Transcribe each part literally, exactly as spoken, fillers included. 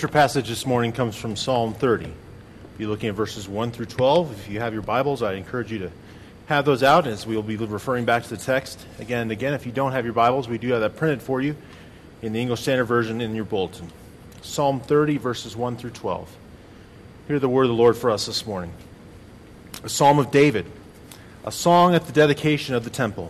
scripture passage this morning comes from Psalm thirty. We'll be looking at verses one through twelve. If you have your Bibles, I encourage you to have those out as we'll be referring back to the text again and again. If you don't have your Bibles, we do have that printed for you in the English Standard Version in your bulletin. Psalm thirty, verses one through twelve. Hear the word of the Lord for us this morning. A psalm of David, a song at the dedication of the temple.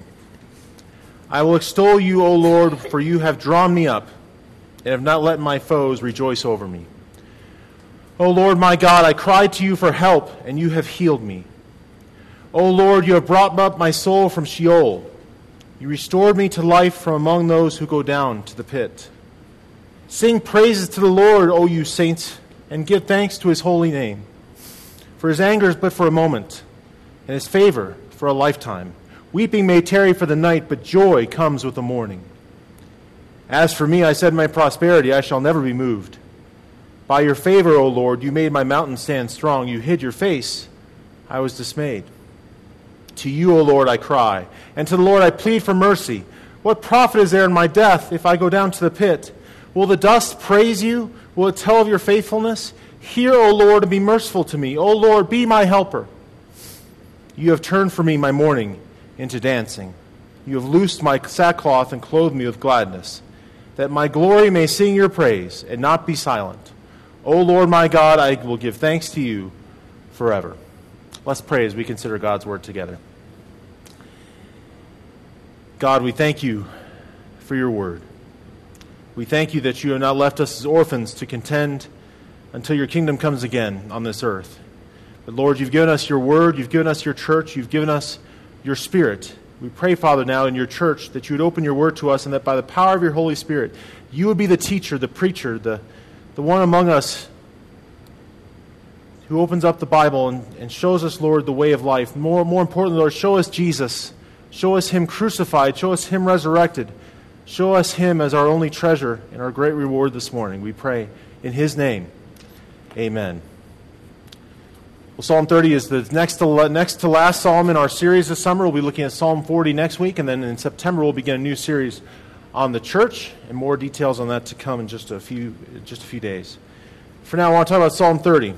I will extol you, O Lord, for you have drawn me up, and have not let my foes rejoice over me. O Lord my God, I cried to you for help, and you have healed me. O Lord, you have brought up my soul from Sheol. You restored me to life from among those who go down to the pit. Sing praises to the Lord, O you saints, and give thanks to his holy name. For his anger is but for a moment, and his favor for a lifetime. Weeping may tarry for the night, but joy comes with the morning. As for me, I said in my prosperity, I shall never be moved. By your favor, O Lord, you made my mountain stand strong. You hid your face. I was dismayed. To you, O Lord, I cry, and to the Lord I plead for mercy. What profit is there in my death if I go down to the pit? Will the dust praise you? Will it tell of your faithfulness? Hear, O Lord, and be merciful to me. O Lord, be my helper. You have turned for me my mourning into dancing. You have loosed my sackcloth and clothed me with gladness, that my glory may sing your praise and not be silent. O Lord my God, I will give thanks to you forever. Let's pray as we consider God's word together. God, we thank you for your word. We thank you that you have not left us as orphans to contend until your kingdom comes again on this earth. But Lord, you've given us your word, you've given us your church, you've given us your Spirit. We pray, Father, now in your church that you would open your word to us and that by the power of your Holy Spirit, you would be the teacher, the preacher, the, the one among us who opens up the Bible and, and shows us, Lord, the way of life. More, more importantly, Lord, show us Jesus. Show us him crucified. Show us him resurrected. Show us him as our only treasure and our great reward this morning. We pray in his name. Amen. Well, Psalm thirty is the next to, next to last psalm in our series this summer. We'll be looking at Psalm forty next week, and then in September we'll begin a new series on the church, and more details on that to come in just a few just a few days. For now, I want to talk about Psalm thirty.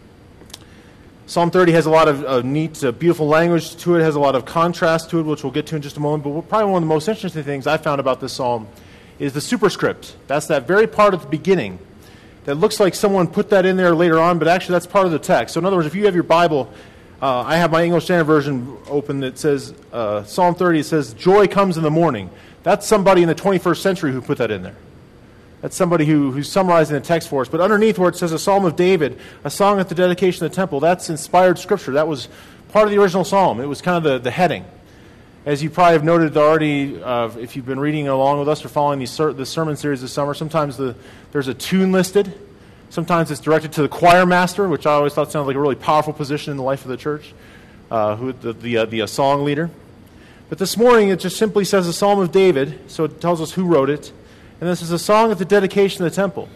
Psalm thirty has a lot of uh, neat, uh, beautiful language to it. It has a lot of contrast to it, which we'll get to in just a moment. But probably one of the most interesting things I found about this psalm is the superscript. That's that very part at the beginning that looks like someone put that in there later on, but actually that's part of the text. So in other words, if you have your Bible, uh, I have my English Standard Version open that says, uh, Psalm thirty, it says, joy comes in the morning. That's somebody in the twenty-first century who put that in there. That's somebody who, who's summarizing the text for us. But underneath where it says a psalm of David, a song at the dedication of the temple, that's inspired scripture. That was part of the original psalm. It was kind of the, the heading. As you probably have noted already, uh, if you've been reading along with us or following these ser- the sermon series this summer, sometimes the, there's a tune listed. Sometimes it's directed to the choir master, which I always thought sounded like a really powerful position in the life of the church, uh, who the, the, uh, the uh, song leader. But this morning it just simply says a psalm of David, so it tells us who wrote it. And this is a song at the dedication of the temple.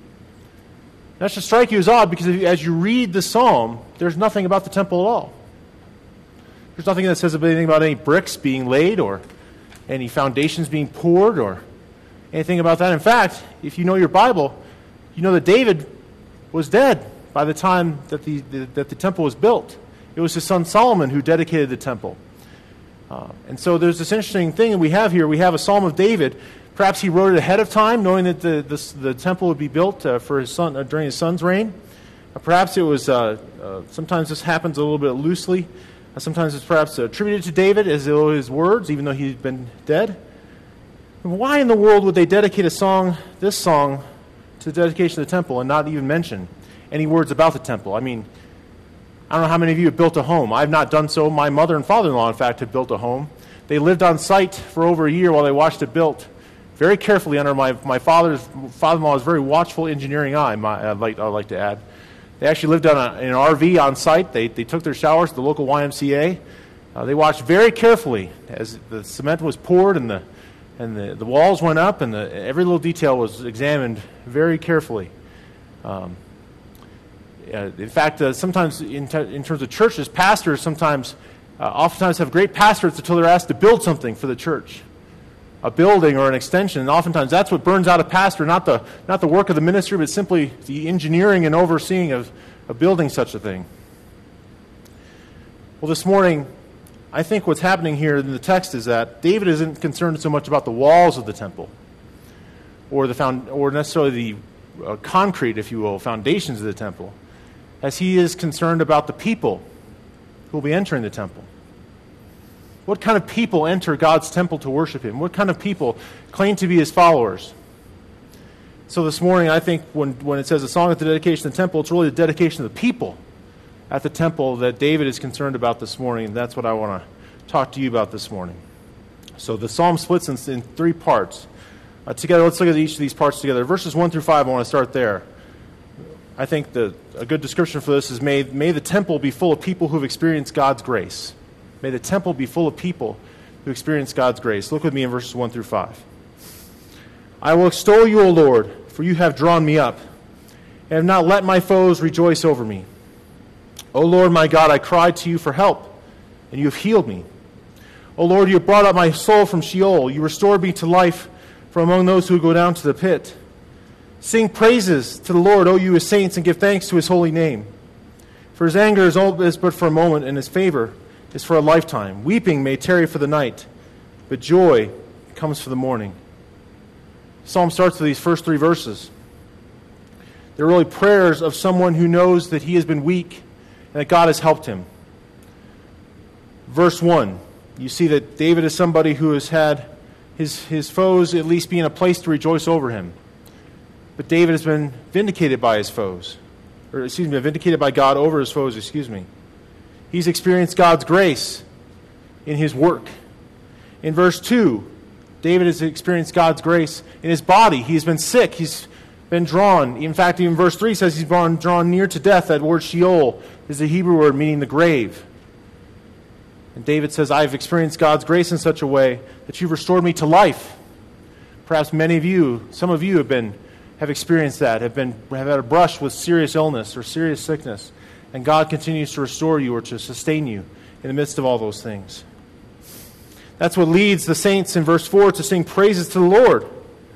That should strike you as odd because if, as you read the psalm, there's nothing about the temple at all. There's nothing that says anything about any bricks being laid or any foundations being poured or anything about that. In fact, if you know your Bible, you know that David was dead by the time that the, the, that the temple was built. It was his son Solomon who dedicated the temple. Uh, and so there's this interesting thing that we have here. We have a psalm of David. Perhaps he wrote it ahead of time, knowing that the, this, the temple would be built uh, for his son uh, during his son's reign. Uh, perhaps it was, uh, uh, sometimes this happens a little bit loosely. Uh, sometimes it's perhaps attributed to David as though his words, even though he'd been dead. And why in the world would they dedicate a song, this song, to the dedication of the temple and not even mention any words about the temple? I mean, I don't know how many of you have built a home. I've not done so. My mother and father-in-law, in fact, have built a home. They lived on site for over a year while they watched it built. Very carefully under my, my father's father-in-law's very watchful engineering eye, my, I'd, like, I'd like to add. They actually lived on a, in an R V on site. They, they took their showers at the local Y M C A. Uh, they watched very carefully as the cement was poured and the and the, the walls went up and the, every little detail was examined very carefully. Um, uh, in fact, uh, sometimes in, t- in terms of churches, pastors sometimes, uh, oftentimes have great pastorates until they're asked to build something for the church. a building or an extension. And oftentimes that's what burns out a pastor, not the, not the work of the ministry, but simply the engineering and overseeing of, of building such a thing. Well, this morning, I think what's happening here in the text is that David isn't concerned so much about the walls of the temple or the found, or necessarily the uh, concrete, if you will, foundations of the temple, as he is concerned about the people who will be entering the temple. What kind of people enter God's temple to worship him? What kind of people claim to be his followers? So this morning, I think when, when it says a song at the dedication of the temple, it's really the dedication of the people at the temple that David is concerned about this morning, and that's what I want to talk to you about this morning. So the psalm splits in, in three parts. Uh, together, let's look at each of these parts together. Verses one through five, I want to start there. I think the, a good description for this is, may, may the temple be full of people who have experienced God's grace. May the temple be full of people who experience God's grace. Look with me in verses one through five. I will extol you, O Lord, for you have drawn me up, and have not let my foes rejoice over me. O Lord my God, I cried to you for help, and you have healed me. O Lord, you have brought up my soul from Sheol. You restored me to life from among those who go down to the pit. Sing praises to the Lord, O you his saints, and give thanks to his holy name. For his anger is, all, is but for a moment, and his favor is for a lifetime. Weeping may tarry for the night, but joy comes for the morning. The psalm starts with these first three verses. They're really prayers of someone who knows that he has been weak and that God has helped him. Verse one, you see that David is somebody who has had his, his foes at least be in a place to rejoice over him. But David has been vindicated by his foes. Or, excuse me, vindicated by God over his foes, excuse me. He's experienced God's grace in his work. In verse two, David has experienced God's grace in his body. He's been sick. He's been drawn. In fact, even verse three says he's been drawn near to death. That word Sheol is a Hebrew word meaning the grave. And David says, I've experienced God's grace in such a way that you've restored me to life. Perhaps many of you, some of you have been have experienced that, have been have had a brush with serious illness or serious sickness, and God continues to restore you or to sustain you in the midst of all those things. That's what leads the saints in verse four to sing praises to the Lord.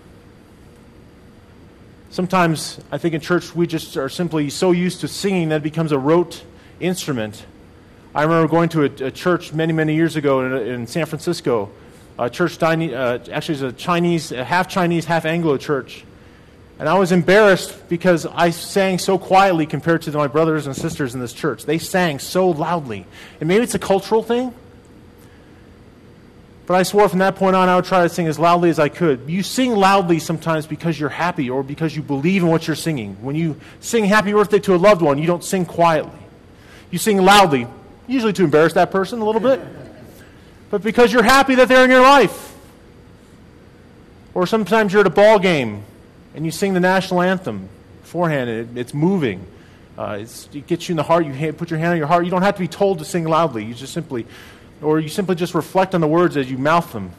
Sometimes, I think in church, we just are simply so used to singing that it becomes a rote instrument. I remember going to a, a church many, many years ago in, in San Francisco, a church, uh, actually it's a Chinese, a half Chinese, half Anglo church. And I was embarrassed because I sang so quietly compared to my brothers and sisters in this church. They sang so loudly. And maybe it's a cultural thing, but I swore from that point on I would try to sing as loudly as I could. You sing loudly sometimes because you're happy or because you believe in what you're singing. When you sing happy birthday to a loved one, you don't sing quietly. You sing loudly, usually to embarrass that person a little bit, but because you're happy that they're in your life. Or sometimes you're at a ball game and you sing the national anthem beforehand, and it, it's moving. Uh, it's, it gets you in the heart. You put your hand on your heart. You don't have to be told to sing loudly. You just simply... Or you simply just reflect on the words as you mouth them.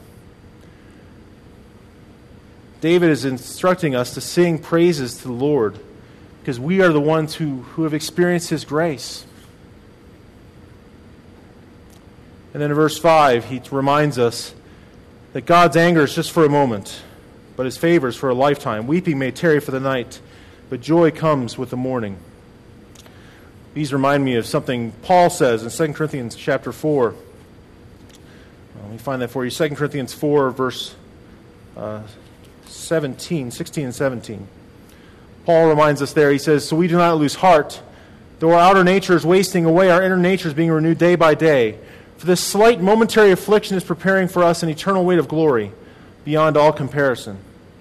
David is instructing us to sing praises to the Lord because we are the ones who, who have experienced his grace. And then in verse five, he reminds us that God's anger is just for a moment, but his favor is for a lifetime. Weeping may tarry for the night, but joy comes with the morning. These remind me of something Paul says in Second Corinthians chapter four. Let me find that for you. Second Corinthians four, verse uh, seventeen, sixteen and seventeen. Paul reminds us there, he says, so we do not lose heart. Though our outer nature is wasting away, our inner nature is being renewed day by day. For this slight momentary affliction is preparing for us an eternal weight of glory beyond all comparison.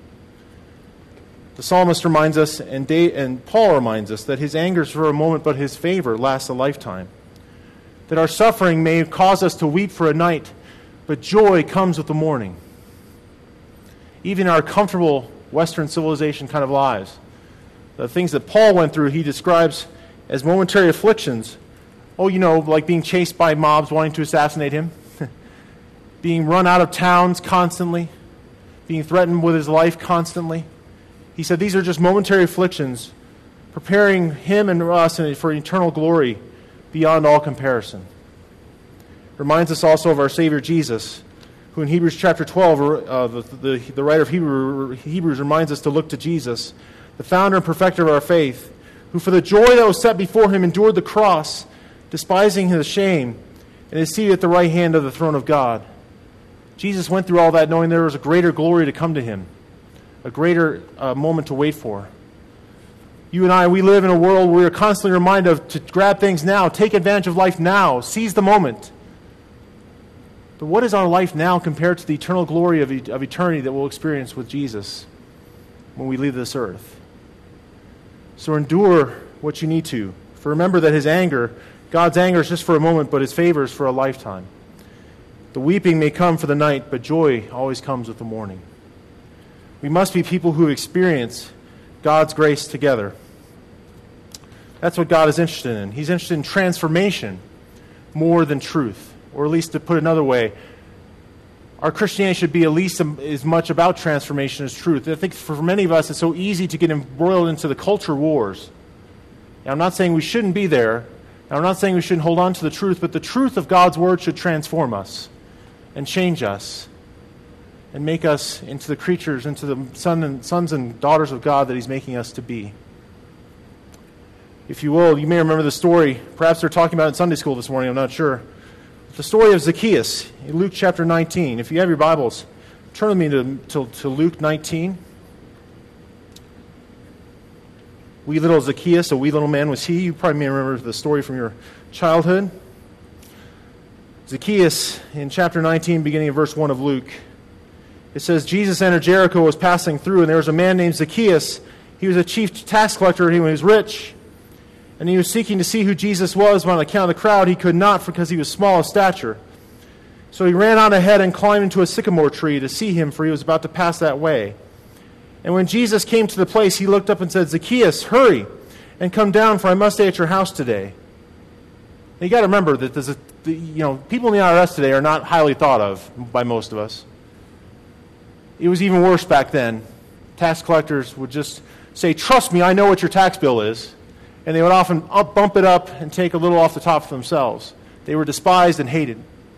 The psalmist reminds us, and, Day, and Paul reminds us, that his anger is for a moment, but his favor lasts a lifetime. That our suffering may cause us to weep for a night, but joy comes with the morning. Even our comfortable Western civilization kind of lives, the things that Paul went through, he describes as momentary afflictions. Oh, you know, like being chased by mobs wanting to assassinate him, being run out of towns constantly, being threatened with his life constantly. He said these are just momentary afflictions, preparing him and us for eternal glory beyond all comparison. Reminds us also of our Savior Jesus, who in Hebrews chapter twelve, uh, the, the, the writer of Hebrew, Hebrews reminds us to look to Jesus, the founder and perfecter of our faith, who for the joy that was set before him endured the cross, despising his shame, and is seated at the right hand of the throne of God. Jesus went through all that knowing there was a greater glory to come to him, a greater uh, moment to wait for. You and I, we live in a world where we are constantly reminded of to grab things now, take advantage of life now, seize the moment. But what is our life now compared to the eternal glory of, e- of eternity that we'll experience with Jesus when we leave this earth? So endure what you need to. For remember that his anger, God's anger is just for a moment, but his favor is for a lifetime. The weeping may come for the night, but joy always comes with the morning. We must be people who experience God's grace together. That's what God is interested in. He's interested in transformation more than truth. Or at least to put it another way, our Christianity should be at least as much about transformation as truth. I think for many of us it's so easy to get embroiled into the culture wars. Now, I'm not saying we shouldn't be there. Now, I'm not saying we shouldn't hold on to the truth, but the truth of God's Word should transform us and change us and make us into the creatures, into the son and, sons and daughters of God that he's making us to be. If you will, you may remember the story. Perhaps they're talking about it in Sunday school this morning, I'm not sure. The story of Zacchaeus in Luke chapter nineteen. If you have your Bibles, turn with me to, to, to Luke nineteen. Wee little Zacchaeus, a wee little man was he. You probably may remember the story from your childhood. Zacchaeus, in chapter nineteen, beginning of verse one of Luke, it says, Jesus entered Jericho, was passing through, and there was a man named Zacchaeus. He was a chief tax collector, and he was rich. And he was seeking to see who Jesus was, but on account of the crowd, he could not because he was small of stature. So he ran on ahead and climbed into a sycamore tree to see him, for he was about to pass that way. And when Jesus came to the place, he looked up and said, Zacchaeus, hurry and come down, for I must stay at your house today. Now, you got to remember that there's a, the, you know, people in the I R S today are not highly thought of by most of us. It was even worse back then. Tax collectors would just say, trust me, I know what your tax bill is. And they would often up, bump it up and take a little off the top for themselves. They were despised and hated.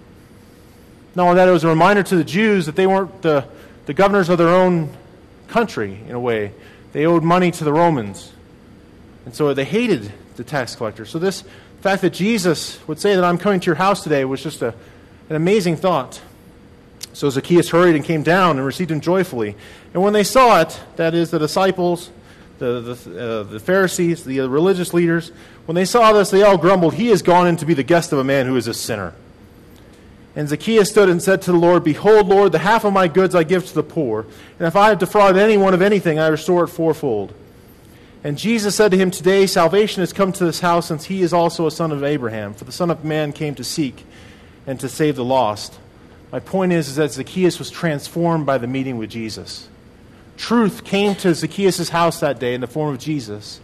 Not only that, it was a reminder to the Jews that they weren't the, the governors of their own country, in a way. They owed money to the Romans. And so they hated the tax collectors. So this fact that Jesus would say that I'm coming to your house today was just a, an amazing thought. So Zacchaeus hurried and came down and received him joyfully. And when they saw it, that is, the disciples, the the, uh, the Pharisees, the uh, religious leaders, when they saw this, they all grumbled, he has gone in to be the guest of a man who is a sinner. And Zacchaeus stood and said to the Lord, Behold, Lord, the half of my goods I give to the poor, and if I have defrauded anyone of anything, I restore it fourfold. And Jesus said to him, Today salvation has come to this house, since he is also a son of Abraham. For the Son of Man came to seek and to save the lost. My point is, is that Zacchaeus was transformed by the meeting with Jesus. Truth came to Zacchaeus' house that day in the form of Jesus.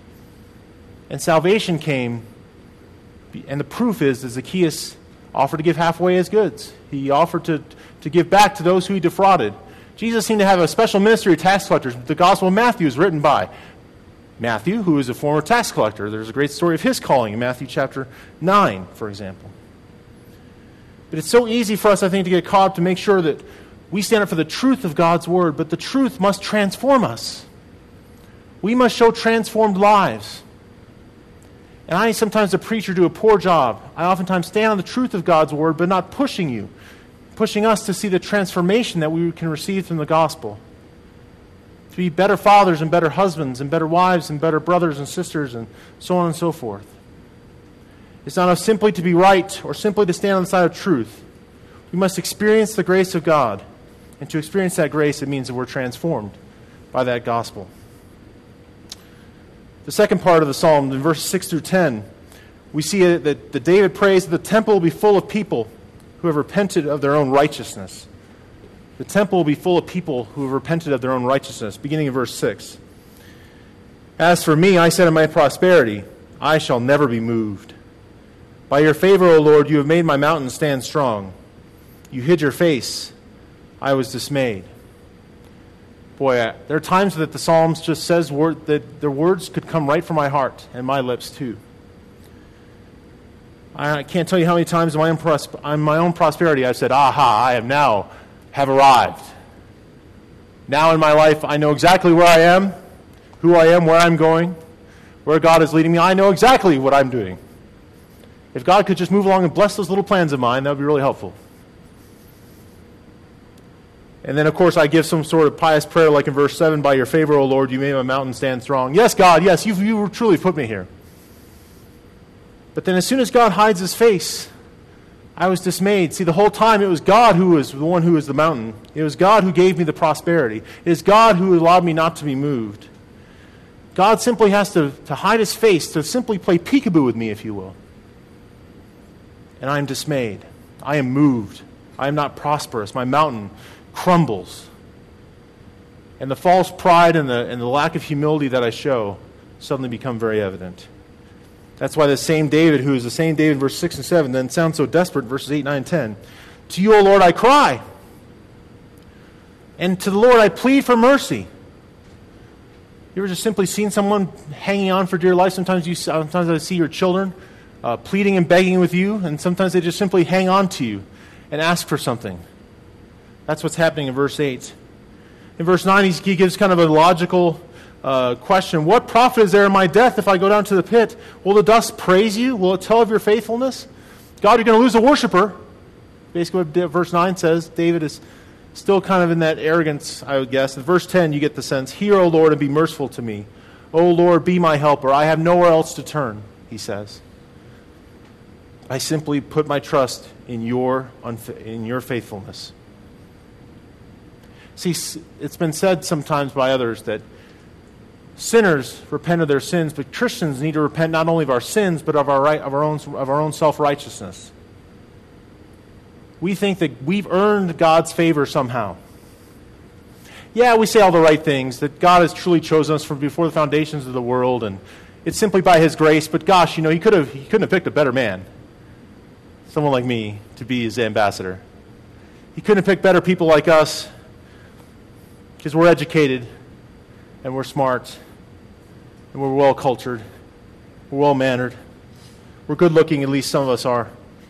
And salvation came, and the proof is that Zacchaeus offered to give halfway his goods. He offered to, to give back to those who he defrauded. Jesus seemed to have a special ministry of tax collectors. The Gospel of Matthew is written by Matthew, who is a former tax collector. There's a great story of his calling in Matthew chapter nine, for example. But it's so easy for us, I think, to get caught up to make sure that we stand up for the truth of God's Word, but the truth must transform us. We must show transformed lives. And I sometimes, a preacher, do a poor job. I oftentimes stand on the truth of God's Word, but not pushing you, pushing us to see the transformation that we can receive from the gospel. To be better fathers and better husbands and better wives and better brothers and sisters and so on and so forth. It's not enough simply to be right or simply to stand on the side of truth. We must experience the grace of God. And to experience that grace, it means that we're transformed by that gospel. The second part of the psalm, in verses six through ten, we see that, that David prays that the temple will be full of people who have repented of their own righteousness. The temple will be full of people who have repented of their own righteousness, beginning in verse six. As for me, I said in my prosperity, I shall never be moved. By your favor, O Lord, you have made my mountain stand strong. You hid your face. I was dismayed. Boy, I, there are times that the Psalms just says word, that their words could come right from my heart and my lips too. I can't tell you how many times in my own, pros- in my own prosperity I've said, aha, I have now have arrived. Now in my life, I know exactly where I am, who I am, where I'm going, where God is leading me. I know exactly what I'm doing. If God could just move along and bless those little plans of mine, that would be really helpful. And then, of course, I give some sort of pious prayer like in verse seven, by your favor, O Lord, you made my mountain stand strong. Yes, God, yes, you've, you truly put me here. But then as soon as God hides his face, I was dismayed. See, the whole time it was God who was the one who was the mountain. It was God who gave me the prosperity. It is God who allowed me not to be moved. God simply has to, to hide his face, to simply play peekaboo with me, if you will. And I am dismayed. I am moved. I am not prosperous. My mountain crumbles. And the false pride and the, and the lack of humility that I show suddenly become very evident. That's why the same David, who is the same David, verse six and seven, then sounds so desperate, verses eight, nine, and ten. To you, O Lord, I cry. And to the Lord I plead for mercy. You ever just simply seen someone hanging on for dear life? Sometimes you, sometimes I see your children uh, pleading and begging with you, and sometimes they just simply hang on to you and ask for something. That's what's happening in verse eight. In verse nine, he gives kind of a logical Uh, question. What profit is there in my death if I go down to the pit? Will the dust praise you? Will it tell of your faithfulness? God, you're going to lose a worshiper. Basically what verse nine says. David is still kind of in that arrogance, I would guess. In verse ten, you get the sense, hear, O Lord, and be merciful to me. O Lord, be my helper. I have nowhere else to turn, he says. I simply put my trust in your, in your faithfulness. See, it's been said sometimes by others that sinners repent of their sins, but Christians need to repent not only of our sins, but of our right, of our own of our own self-righteousness. We think that we've earned God's favor somehow. Yeah, we say all the right things, that God has truly chosen us from before the foundations of the world, and it's simply by his grace, but gosh, you know, he could have he couldn't have picked a better man, someone like me, to be his ambassador. He couldn't have picked better people like us, because we're educated, and we're smart, and we're well-cultured, we're well-mannered, we're good-looking, at least some of us are,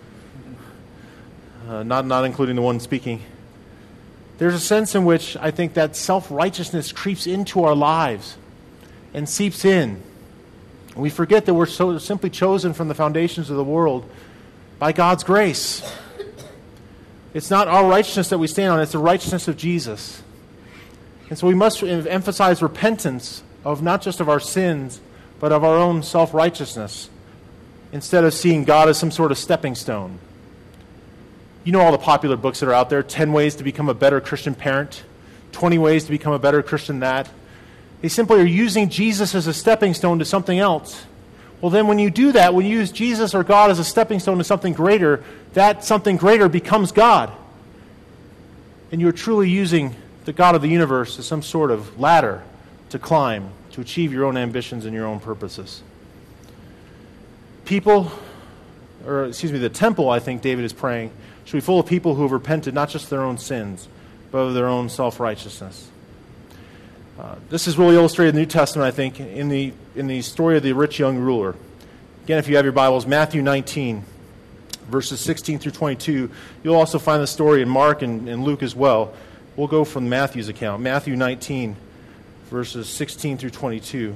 uh, not, not including the one speaking. There's a sense in which I think that self-righteousness creeps into our lives and seeps in. We forget that we're so simply chosen from the foundations of the world by God's grace. It's not our righteousness that we stand on, it's the righteousness of Jesus. And so we must emphasize repentance of not just of our sins, but of our own self-righteousness, instead of seeing God as some sort of stepping stone. You know all the popular books that are out there, ten ways to become a better Christian parent, twenty ways to become a better Christian that. They simply are using Jesus as a stepping stone to something else. Well, then when you do that, when you use Jesus or God as a stepping stone to something greater, that something greater becomes God. And you're truly using the God of the universe as some sort of ladder to climb, to achieve your own ambitions and your own purposes. People, or excuse me, the temple, I think David is praying, should be full of people who have repented not just of their own sins, but of their own self-righteousness. Uh, this is really illustrated in the New Testament, I think, in the in the story of the rich young ruler. Again, if you have your Bibles, Matthew nineteen, verses sixteen through twenty-two. You'll also find the story in Mark and, and Luke as well. We'll go from Matthew's account. Matthew nineteen, verses sixteen through twenty-two.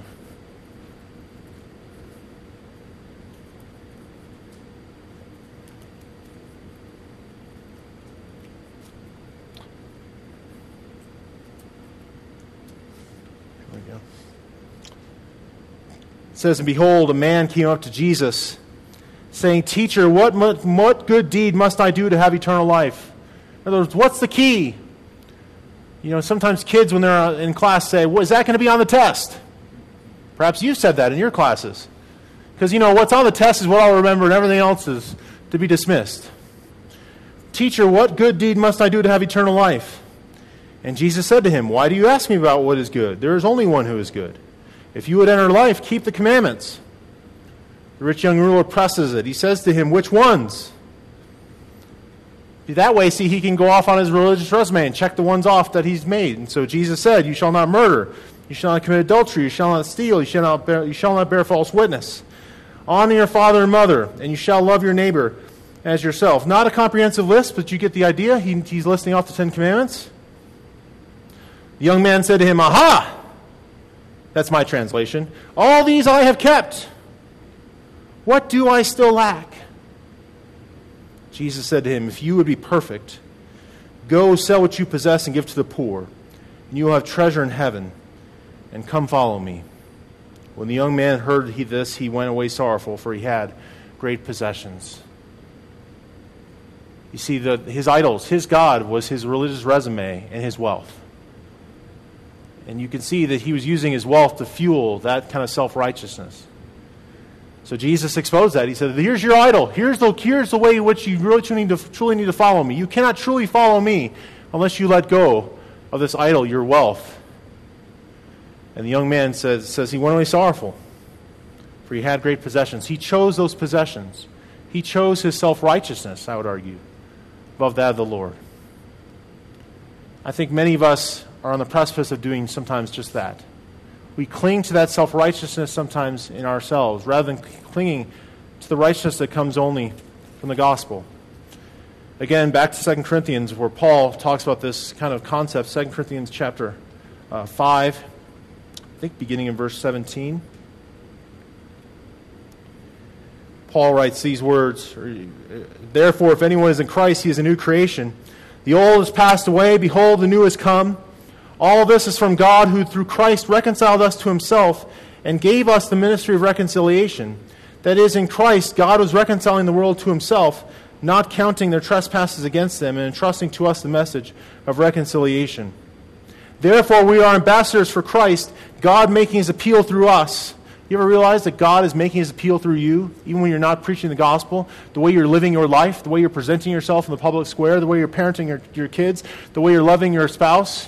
There we go. It says, and behold, a man came up to Jesus, saying, Teacher, what, what good deed must I do to have eternal life? In other words, what's the key? You know, sometimes kids, when they're in class, say, well, is that going to be on the test? Perhaps you've said that in your classes. Because, you know, what's on the test is what I'll remember, and everything else is to be dismissed. Teacher, what good deed must I do to have eternal life? And Jesus said to him, why do you ask me about what is good? There is only one who is good. If you would enter life, keep the commandments. The rich young ruler presses it. He says to him, which ones? That way, see, he can go off on his religious resume and check the ones off that he's made. And so Jesus said, you shall not murder, you shall not commit adultery, you shall not steal, you shall not bear, you shall not bear false witness. Honor your father and mother, and you shall love your neighbor as yourself. Not a comprehensive list, but you get the idea. He, he's listing off the Ten Commandments. The young man said to him, Aha! That's my translation. All these I have kept. What do I still lack? Jesus said to him, If you would be perfect, go sell what you possess and give to the poor, and you will have treasure in heaven, and come follow me. When the young man heard he this, he went away sorrowful, for he had great possessions. You see, the, his idols, his God was his religious resume and his wealth. And you can see that he was using his wealth to fuel that kind of self-righteousness. So Jesus exposed that. He said, here's your idol. Here's the, here's the way in which you really truly need, to, truly need to follow me. You cannot truly follow me unless you let go of this idol, your wealth. And the young man says, says he went away sorrowful, for he had great possessions. He chose those possessions. He chose his self-righteousness, I would argue, above that of the Lord. I think many of us are on the precipice of doing sometimes just that. We cling to that self-righteousness sometimes in ourselves, rather than clinging to the righteousness that comes only from the gospel. Again, back to Second Corinthians, where Paul talks about this kind of concept. Second Corinthians chapter uh, five, I think beginning in verse seventeen. Paul writes these words, Therefore, if anyone is in Christ, he is a new creation. The old has passed away, behold, the new has come. All this is from God, who through Christ reconciled us to himself and gave us the ministry of reconciliation. That is, in Christ, God was reconciling the world to himself, not counting their trespasses against them, and entrusting to us the message of reconciliation. Therefore, we are ambassadors for Christ, God making his appeal through us. You ever realize that God is making his appeal through you, even when you're not preaching the gospel? The way you're living your life, the way you're presenting yourself in the public square, the way you're parenting your, your kids, the way you're loving your spouse.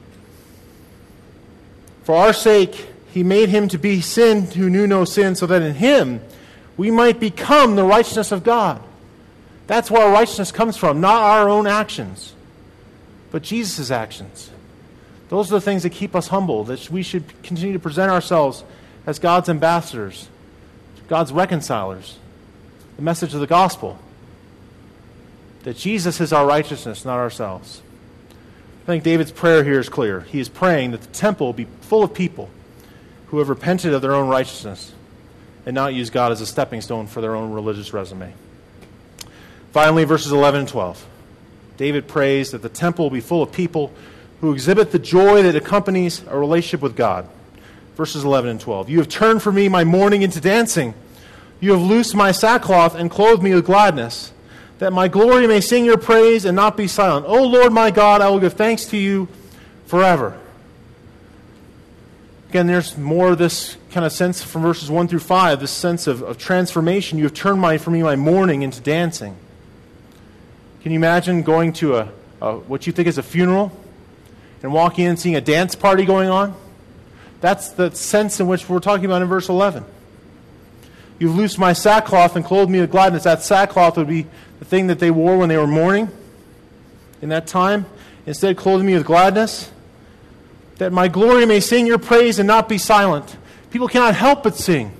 For our sake, he made him to be sin who knew no sin, so that in him we might become the righteousness of God. That's where our righteousness comes from, not our own actions, but Jesus' actions. Those are the things that keep us humble, that we should continue to present ourselves as God's ambassadors, God's reconcilers. The message of the gospel, that Jesus is our righteousness, not ourselves. I think David's prayer here is clear. He is praying that the temple be full of people who have repented of their own righteousness and not use God as a stepping stone for their own religious resume. Finally, verses eleven and twelve. David prays that the temple will be full of people who exhibit the joy that accompanies a relationship with God. Verses eleven and twelve. You have turned for me my mourning into dancing. You have loosed my sackcloth and clothed me with gladness, that my glory may sing your praise and not be silent. O Lord my God, I will give thanks to you forever. Again, there's more of this kind of sense from verses one through five, this sense of, of transformation. You have turned my, for me my mourning into dancing. Can you imagine going to a, a what you think is a funeral and walking in and seeing a dance party going on? That's the sense in which we're talking about in verse eleven. You've loosed my sackcloth and clothed me with gladness. That sackcloth would be the thing that they wore when they were mourning in that time. Instead, clothed me with gladness, that my glory may sing your praise and not be silent. People cannot help but sing.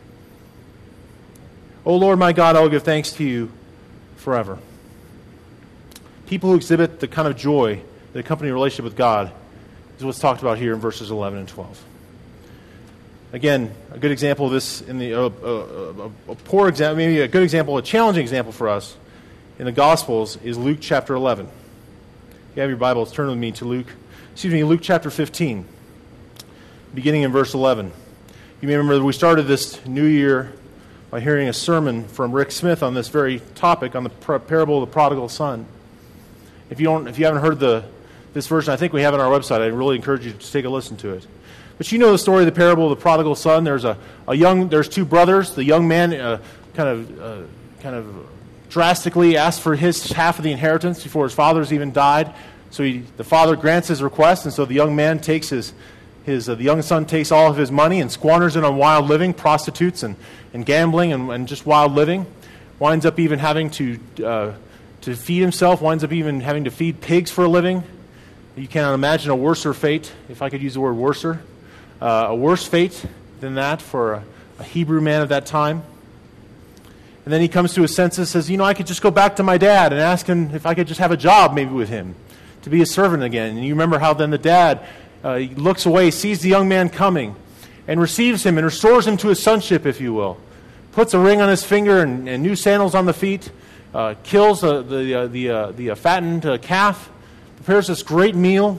O Lord my God, I will give thanks to you forever. People who exhibit the kind of joy that accompany a relationship with God is what's talked about here in verses eleven and twelve. Again, a good example of this in the uh, uh, a poor example, maybe a good example, a challenging example for us in the Gospels is Luke chapter eleven. If you have your Bibles, turn with me to Luke. Excuse me, Luke chapter fifteen, beginning in verse eleven. You may remember that we started this new year by hearing a sermon from Rick Smith on this very topic, on the parable of the prodigal son. If you don't, if you haven't heard the this version, I think we have it on our website. I really encourage you to take a listen to it. But you know the story of the parable of the prodigal son. There's a, a young, there's two brothers. The young man uh, kind of, uh, kind of drastically asked for his half of the inheritance before his father's even died. So he, the father grants his request, and so the young man takes his, his uh, the young son takes all of his money and squanders it on wild living, prostitutes and, and gambling and, and just wild living. Winds up even having to uh, to feed himself. Winds up even having to feed pigs for a living. You cannot imagine a worser fate, if I could use the word worser, uh, a worse fate than that for a, a Hebrew man of that time. And then he comes to his senses, says, you know, I could just go back to my dad and ask him if I could just have a job maybe with him, to be a servant again. And you remember how then the dad uh, he looks away, sees the young man coming, and receives him and restores him to his sonship, if you will. Puts a ring on his finger and, and new sandals on the feet, uh, kills uh, the, uh, the, uh, the uh, fattened uh, calf, prepares this great meal.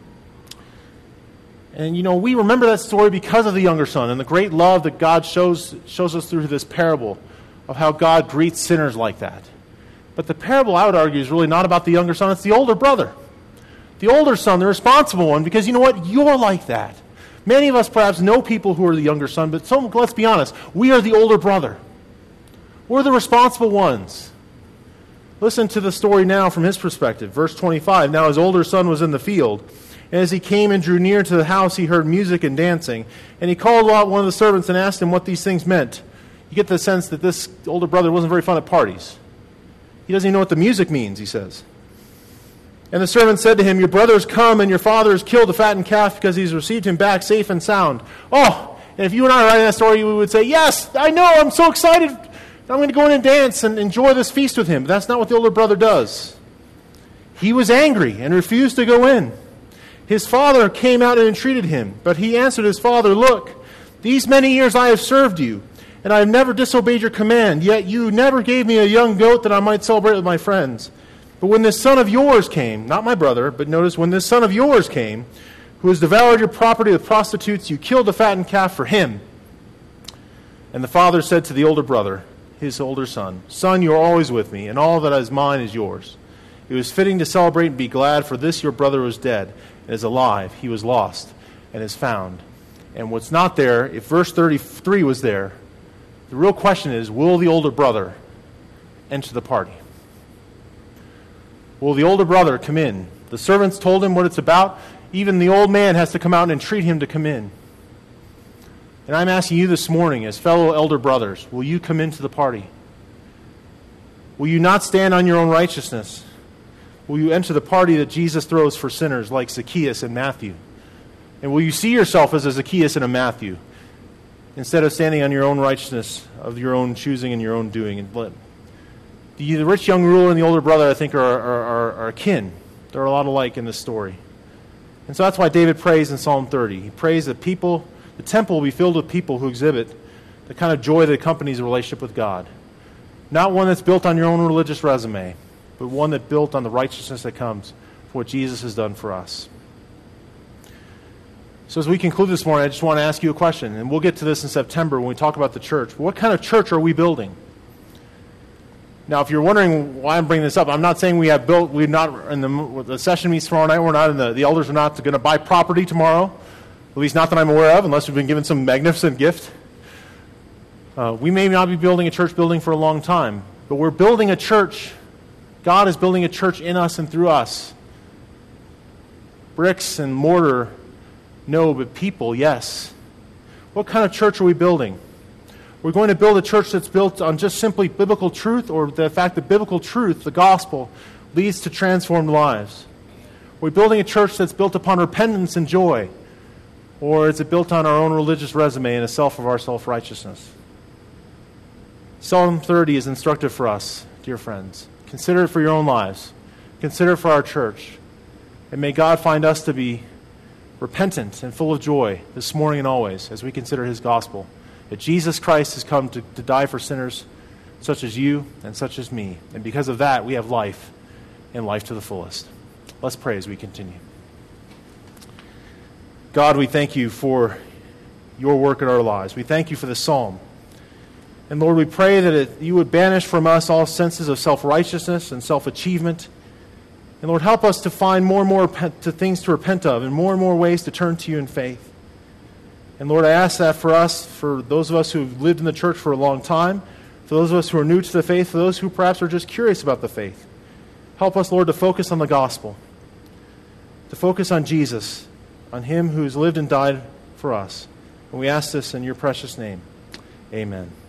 And, you know, we remember that story because of the younger son and the great love that God shows, shows us through this parable of how God greets sinners like that. But the parable, I would argue, is really not about the younger son. It's the older brother. The older son, the responsible one, because you know what? You're like that. Many of us perhaps know people who are the younger son, but some, let's be honest, we are the older brother. We're the responsible ones. Listen to the story now from his perspective. Verse twenty-five, now his older son was in the field, and as he came and drew near to the house, he heard music and dancing. And he called out one of the servants and asked him what these things meant. You get the sense that this older brother wasn't very fun at parties. He doesn't even know what the music means, he says. And the servant said to him, your brother has come, and your father has killed the fattened calf because he's received him back safe and sound. Oh, and if you and I were writing that story, we would say, yes, I know, I'm so excited. I'm going to go in and dance and enjoy this feast with him. But that's not what the older brother does. He was angry and refused to go in. His father came out and entreated him, but he answered his father, look, these many years I have served you, and I have never disobeyed your command, yet you never gave me a young goat that I might celebrate with my friends. But when this son of yours came, not my brother, but notice when this son of yours came, who has devoured your property with prostitutes, you killed the fattened calf for him. And the father said to the older brother, his older son, son, you are always with me, and all that is mine is yours. It was fitting to celebrate and be glad, for this your brother was dead and is alive. He was lost and is found. And what's not there, if verse thirty-three was there, the real question is, will the older brother enter the party? Will the older brother come in? The servants told him what it's about. Even the old man has to come out and entreat him to come in. And I'm asking you this morning, as fellow elder brothers, will you come into the party? Will you not stand on your own righteousness? Will you enter the party that Jesus throws for sinners like Zacchaeus and Matthew? And will you see yourself as a Zacchaeus and a Matthew, instead of standing on your own righteousness of your own choosing and your own doing? And the, the rich young ruler and the older brother, I think, are, are, are, are kin. They're a lot alike in this story. And so that's why David prays in Psalm thirty. He prays that people, the temple will be filled with people who exhibit the kind of joy that accompanies a relationship with God. Not one that's built on your own religious resume, but one that's built on the righteousness that comes for what Jesus has done for us. So as we conclude this morning, I just want to ask you a question, and we'll get to this in September when we talk about the church. What kind of church are we building? Now, if you're wondering why I'm bringing this up, I'm not saying we have built, we're not in the, the session meets tomorrow night, we're not in the, the elders are not going to buy property tomorrow, at least not that I'm aware of, unless we've been given some magnificent gift. Uh, we may not be building a church building for a long time, but we're building a church. God is building a church in us and through us. Bricks and mortar, no, but people, yes. What kind of church are we building? We're going to build a church that's built on just simply biblical truth, or the fact that biblical truth, the gospel, leads to transformed lives. We're building a church that's built upon repentance and joy, or is it built on our own religious resume and a self of our self-righteousness? Psalm thirty is instructive for us, dear friends. Consider it for your own lives. Consider it for our church. And may God find us to be repentant and full of joy this morning and always as we consider his gospel, that Jesus Christ has come to, to die for sinners such as you and such as me. And because of that, we have life and life to the fullest. Let's pray as we continue. God, we thank you for your work in our lives. We thank you for this psalm. And Lord, we pray that it, you would banish from us all senses of self-righteousness and self-achievement. And Lord, help us to find more and more to things to repent of and more and more ways to turn to you in faith. And Lord, I ask that for us, for those of us who have lived in the church for a long time, for those of us who are new to the faith, for those who perhaps are just curious about the faith. Help us, Lord, to focus on the gospel, to focus on Jesus, on him who has lived and died for us. And we ask this in your precious name. Amen.